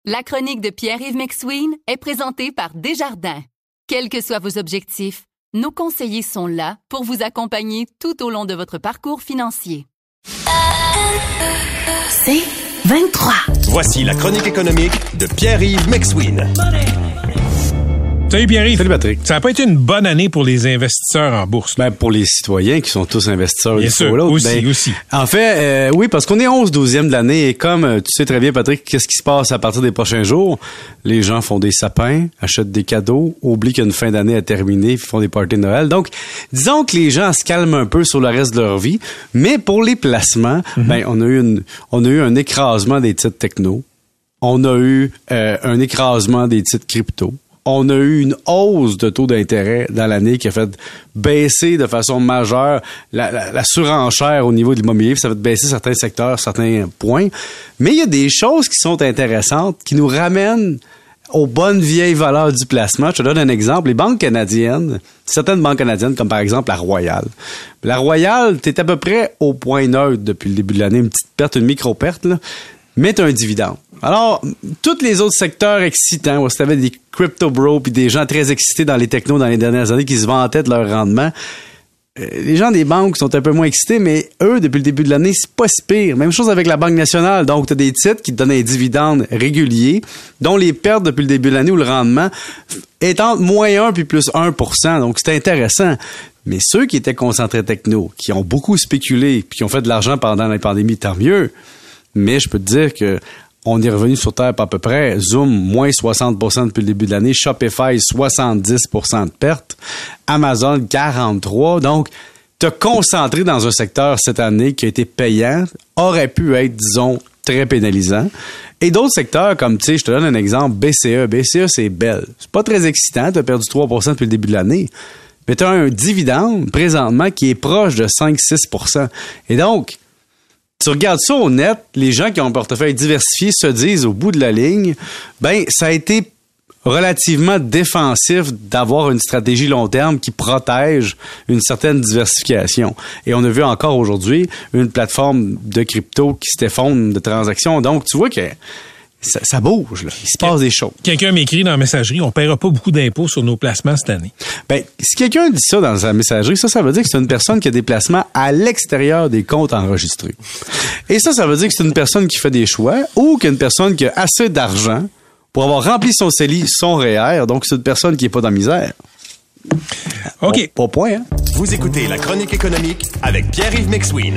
La chronique de Pierre-Yves McSween est présentée par Desjardins. Quels que soient vos objectifs, nos conseillers sont là pour vous accompagner tout au long de votre parcours financier. C'est 23. Voici la chronique économique de Pierre-Yves McSween. Salut Pierre-Yves. Salut Patrick. Ça n'a pas été une bonne année pour les investisseurs en bourse. Ben, pour les citoyens qui sont tous investisseurs. Bien sûr, aussi. En fait, oui, parce qu'on est 11/12e de l'année et comme tu sais très bien, Patrick, qu'est-ce qui se passe à partir des prochains jours? Les gens font des sapins, achètent des cadeaux, oublient qu'il y a une fin d'année à terminer, puis font des parties de Noël. Donc, disons que les gens se calment un peu sur le reste de leur vie, mais pour les placements, ben, on a eu un écrasement des titres techno. On a eu un écrasement des titres crypto. On a eu une hausse de taux d'intérêt dans l'année qui a fait baisser de façon majeure la surenchère au niveau de l'immobilier. Ça a fait baisser certains secteurs, certains points. Mais il y a des choses qui sont intéressantes, qui nous ramènent aux bonnes vieilles valeurs du placement. Je te donne un exemple. Les banques canadiennes, certaines banques canadiennes, comme par exemple la Royale. La Royale, t'es à peu près au point neutre depuis le début de l'année. Une petite perte, une micro-perte, là. Mais t'as un dividende. Alors, tous les autres secteurs excitants, où t'avais des crypto bros puis des gens très excités dans les technos dans les dernières années qui se vantaient de leur rendement, les gens des banques sont un peu moins excités, mais eux, depuis le début de l'année, c'est pas si pire. Même chose avec la Banque nationale. Donc, t'as des titres qui te donnent un dividende régulier, dont les pertes depuis le début de l'année ou le rendement est entre moins 1 puis plus 1%. Donc, c'est intéressant. Mais ceux qui étaient concentrés techno, qui ont beaucoup spéculé puis qui ont fait de l'argent pendant la pandémie, tant mieux. Mais je peux te dire que on est revenu sur terre à peu près. Zoom, moins 60% depuis le début de l'année. Shopify, 70% de pertes. Amazon, 43%. Donc, te concentrer dans un secteur cette année qui a été payant aurait pu être, disons, très pénalisant. Et d'autres secteurs, comme, tu sais, je te donne un exemple, BCE. BCE, c'est Bell. C'est pas très excitant. Tu as perdu 3% depuis le début de l'année. Mais tu as un dividende, présentement, qui est proche de 5-6%. Et donc, tu regardes ça au net, les gens qui ont un portefeuille diversifié se disent au bout de la ligne, ben ça a été relativement défensif d'avoir une stratégie long terme qui protège une certaine diversification. Et on a vu encore aujourd'hui une plateforme de crypto qui s'effondre de transactions. Donc tu vois que ça bouge, là. Il se passe des choses. Quelqu'un m'écrit dans la messagerie, on ne paiera pas beaucoup d'impôts sur nos placements cette année. Ben, si quelqu'un dit ça dans sa messagerie, ça veut dire que c'est une personne qui a des placements à l'extérieur des comptes enregistrés. Et ça veut dire que c'est une personne qui fait des choix ou qu'une personne qui a assez d'argent pour avoir rempli son CELI, son REER. Donc, c'est une personne qui n'est pas dans la misère. OK. Pas point, hein? Vous écoutez la chronique économique avec Pierre-Yves McSween.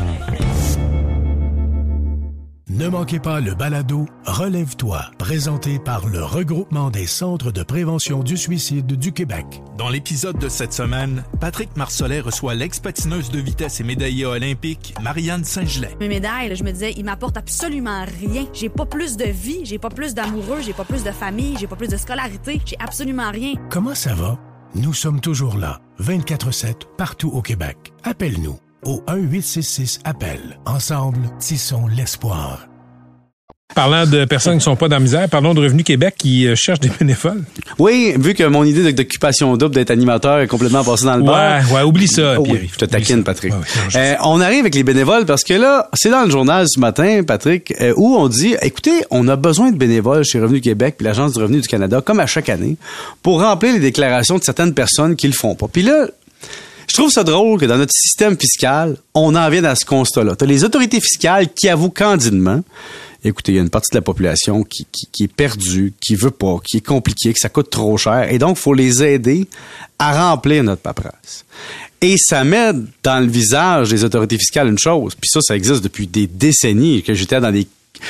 Ne manquez pas le balado Relève-toi, présenté par le regroupement des centres de prévention du suicide du Québec. Dans l'épisode de cette semaine, Patrick Marcelet reçoit l'ex-patineuse de vitesse et médaillée olympique Marianne Saint-Gelais. Mes médailles, je me disais, ils m'apportent absolument rien. J'ai pas plus de vie, j'ai pas plus d'amoureux, j'ai pas plus de famille, j'ai pas plus de scolarité, j'ai absolument rien. Comment ça va? Nous sommes toujours là, 24/7, partout au Québec. Appelle-nous au 1-866-APPEL. Ensemble, tissons l'espoir. Parlant de personnes qui ne sont pas dans la misère, parlons de Revenu Québec qui cherche des bénévoles. Oui, vu que mon idée d'occupation double d'être animateur est complètement passée dans le beurre. Ouais, oublie ça, Pierre. Oui, je te taquine, Patrick. Ouais, on arrive avec les bénévoles parce que là, c'est dans le journal ce matin, Patrick, où on dit, écoutez, on a besoin de bénévoles chez Revenu Québec puis l'Agence du revenu du Canada, comme à chaque année, pour remplir les déclarations de certaines personnes qui le font pas. Puis là, je trouve ça drôle que dans notre système fiscal, on en vienne à ce constat-là. Tu as les autorités fiscales qui avouent candidement, écoutez, il y a une partie de la population qui est perdue, qui veut pas, qui est compliquée, que ça coûte trop cher. Et donc, il faut les aider à remplir notre paperasse. Et ça met dans le visage des autorités fiscales une chose. Puis ça existe depuis des décennies, que j'étais dans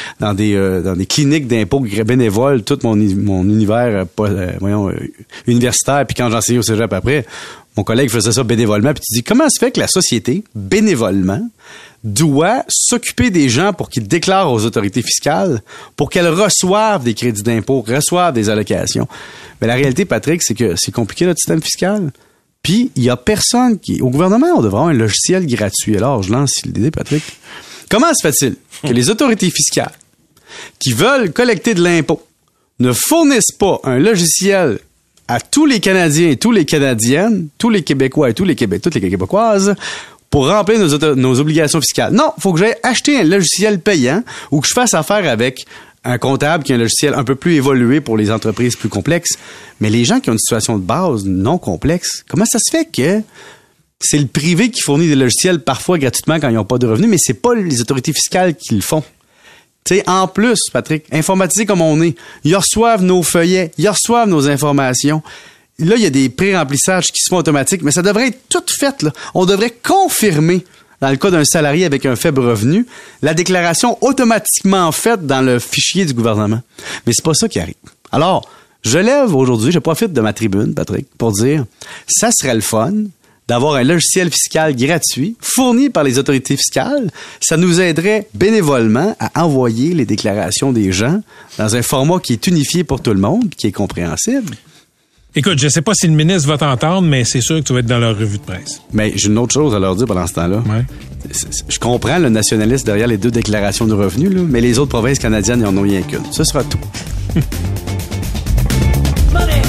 des cliniques d'impôts bénévoles, tout mon univers universitaire, puis quand j'enseignais au cégep après, mon collègue faisait ça bénévolement, puis tu dis, comment se fait que la société, bénévolement, doit s'occuper des gens pour qu'ils déclarent aux autorités fiscales, pour qu'elles reçoivent des crédits d'impôt, reçoivent des allocations? Mais la réalité, Patrick, c'est que c'est compliqué notre système fiscal. Puis, il y a personne au gouvernement, on devrait avoir un logiciel gratuit. Alors, je lance l'idée, Patrick. Comment se fait-il que les autorités fiscales qui veulent collecter de l'impôt ne fournissent pas un logiciel à tous les Canadiens et toutes les Canadiennes, tous les Québécois et toutes les Québécoises pour remplir nos obligations fiscales? Non, il faut que j'aille acheter un logiciel payant ou que je fasse affaire avec un comptable qui a un logiciel un peu plus évolué pour les entreprises plus complexes. Mais les gens qui ont une situation de base non complexe, comment ça se fait que c'est le privé qui fournit des logiciels parfois gratuitement quand ils n'ont pas de revenus, mais c'est pas les autorités fiscales qui le font? Tu sais, en plus, Patrick, informatisé comme on est, ils reçoivent nos feuillets, ils reçoivent nos informations. Là, il y a des pré-remplissages qui se font automatiques, mais ça devrait être tout fait, là. On devrait confirmer, dans le cas d'un salarié avec un faible revenu, la déclaration automatiquement faite dans le fichier du gouvernement. Mais c'est pas ça qui arrive. Alors, je lève aujourd'hui, je profite de ma tribune, Patrick, pour dire, ça serait le fun d'avoir un logiciel fiscal gratuit fourni par les autorités fiscales. Ça nous aiderait bénévolement à envoyer les déclarations des gens dans un format qui est unifié pour tout le monde, qui est compréhensible. Écoute, je sais pas si le ministre va t'entendre, mais c'est sûr que tu vas être dans leur revue de presse. Mais j'ai une autre chose à leur dire pendant ce temps-là. Ouais. Je comprends le nationalisme derrière les 2 déclarations de revenus, là, mais les autres provinces canadiennes n'en ont rien qu'une. Ce sera tout.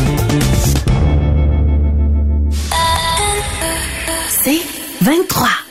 C'est 23.